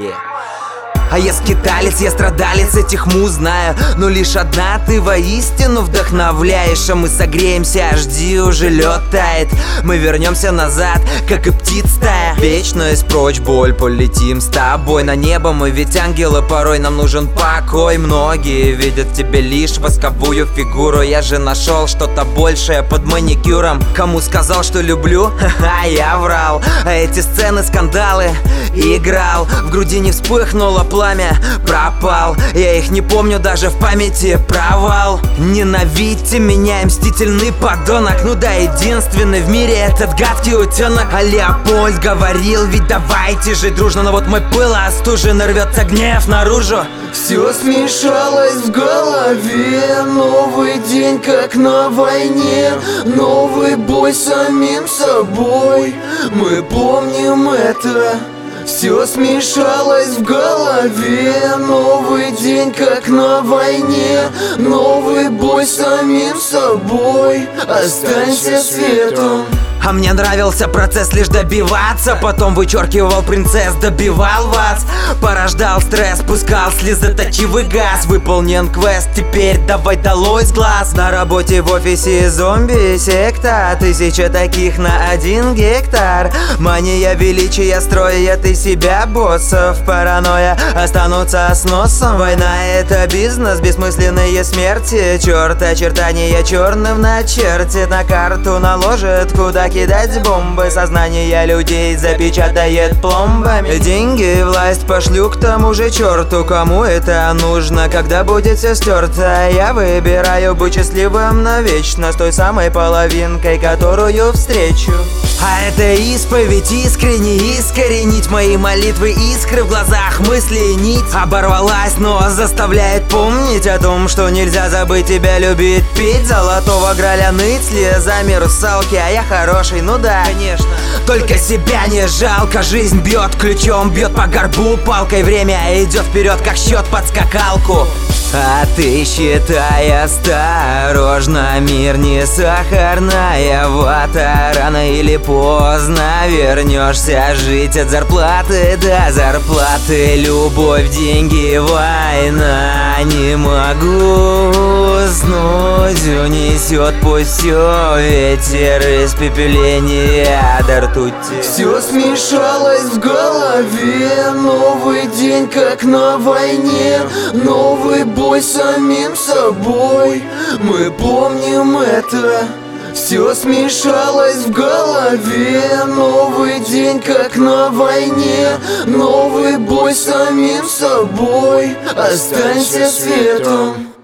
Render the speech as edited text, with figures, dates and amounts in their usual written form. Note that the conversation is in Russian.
А я скиталец, я страдалец, этих муз знаю, но лишь одна ты воистину вдохновляешь. А мы согреемся, жди, уже лед тает. Мы вернемся назад, как и птиц стая. Вечность прочь, боль, полетим с тобой на небо. Мы ведь ангелы, порой нам нужен покой. Многие видят в тебе лишь восковую фигуру. Я же нашел что-то большее под маникюром. Кому сказал, что люблю? Ха-ха, я врал. А эти сцены, скандалы играл. В груди не вспыхнуло пламя, пропал. Я их не помню, даже в памяти провал. Ненавидьте меня, я мстительный подонок. Ну да, единственный в мире этот гадкий утенок. А Леопольд говорил, ведь давайте жить дружно. Но вот мой пыл остужен, рвется гнев наружу. Все смешалось в голове. Новый день, как на войне. Новый бой с самим собой. Мы помним это. Все смешалось в голове. Новый день, как на войне. Новый бой с самим собой. Останься светом. А мне нравился процесс лишь добиваться. Потом вычеркивал принцесс, добивал вас. Порождал стресс, пускал слезоточивый газ. Выполнен квест, теперь давай долой с глаз. На работе в офисе зомби секта. 1000 таких на 1 гектар. Мания величия строят из себя боссов. Паранойя останутся с носом. Война — это бизнес, бессмысленные смерти. Черт очертания черным начертит. На карту наложит, куда кидать бомбы. Сознание людей запечатает пломбами. Деньги, власть пошлю к тому же черту. Кому это нужно, когда будет все стерто? Я выбираю быть счастливым навечно, с той самой половинкой, которую встречу. А это исповедь, искренне искоренить мои молитвы, искры в глазах, мысли и нить оборвалась, но заставляет помнить о том, что нельзя забыть тебя, любить, пить золотого граля, ныть слезами русалки. А я хороший, ну да, конечно. Только себя не жалко, жизнь бьет ключом, бьет по горбу палкой. Время идет вперед, как счет под скакалку. А ты считай осторожно, мир не сахарная вата. Рано или поздно вернешься жить от зарплаты до зарплаты. Любовь, деньги, война. Не могу уснуть, унесет пусть все ветер, испепеление до ртути. Все смешалось в голове. Новый день, как на войне. Новый бой с самим собой. Мы помним это. Все смешалось в голове. Новый день, как на войне. Новый бой с самим собой. Останься светом.